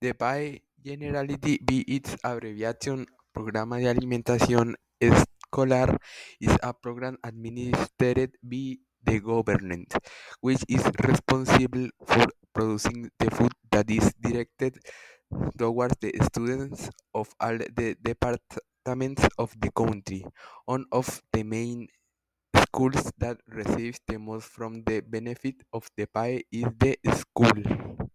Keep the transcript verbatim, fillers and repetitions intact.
The P A E, generally by its abbreviation Programa de Alimentación Escolar, is a program administered by the government, which is responsible for producing the food that is directed towards the students of all the departments of the country. One of the main schools that receives the most from the benefit of the P A E is the school.